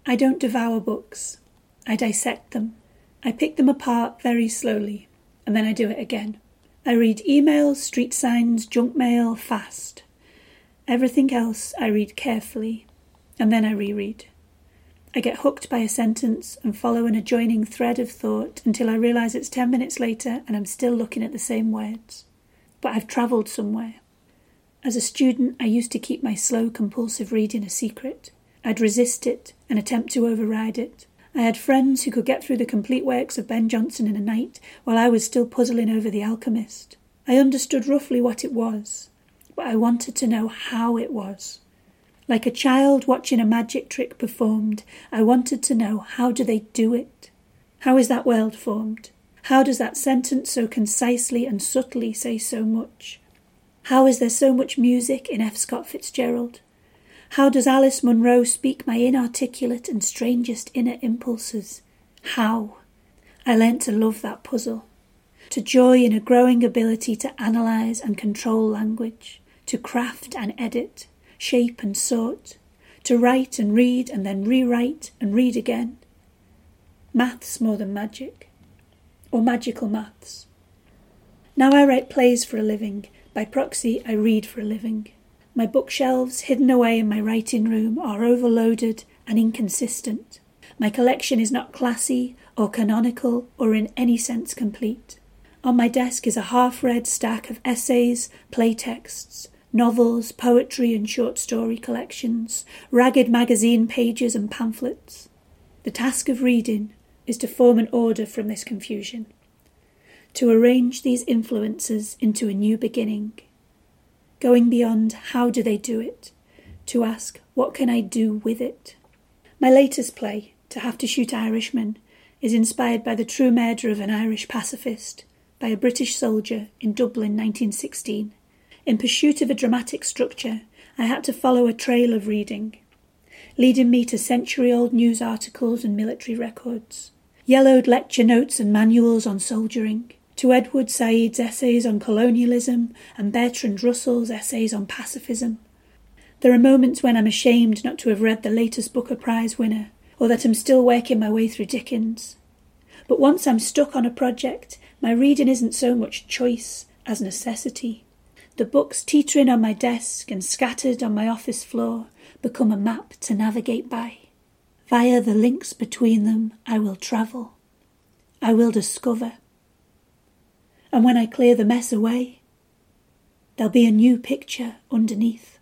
I don't devour books. I dissect them. I pick them apart very slowly, and then I do it again. I read emails, street signs, junk mail fast. Everything else I read carefully, and then I reread. I get hooked by a sentence and follow an adjoining thread of thought until I realise it's 10 minutes later and I'm still looking at the same words. But I've travelled somewhere. As a student, I used to keep my slow, compulsive reading a secret. I'd resist it and attempt to override it. I had friends who could get through the complete works of Ben Jonson in a night while I was still puzzling over The Alchemist. I understood roughly what it was, but I wanted to know how it was. Like a child watching a magic trick performed, I wanted to know, how do they do it? How is that world formed? How does that sentence so concisely and subtly say so much? How is there so much music in F. Scott Fitzgerald? How does Alice Munro speak my inarticulate and strangest inner impulses? How? I learnt to love that puzzle, to joy in a growing ability to analyse and control language, to craft and edit, shape and sort, to write and read and then rewrite and read again. Maths more than magic, or magical maths. Now I write plays for a living. By proxy, I read for a living. My bookshelves, hidden away in my writing room, are overloaded and inconsistent. My collection is not classy or canonical or in any sense complete. On my desk is a half-read stack of essays, playtexts, novels, poetry and short story collections, ragged magazine pages and pamphlets. The task of reading is to form an order from this confusion, to arrange these influences into a new beginning, going beyond how do they do it, to ask what can I do with it. My latest play, To Have to Shoot Irishmen, is inspired by the true murder of an Irish pacifist by a British soldier in Dublin 1916. In pursuit of a dramatic structure, I had to follow a trail of reading, leading me to century-old news articles and military records, yellowed lecture notes and manuals on soldiering, to Edward Said's essays on colonialism and Bertrand Russell's essays on pacifism. There are moments when I'm ashamed not to have read the latest Booker Prize winner, or that I'm still working my way through Dickens. But once I'm stuck on a project, my reading isn't so much choice as necessity. The books teetering on my desk and scattered on my office floor become a map to navigate by. Via the links between them, I will travel. I will discover. And when I clear the mess away, there'll be a new picture underneath.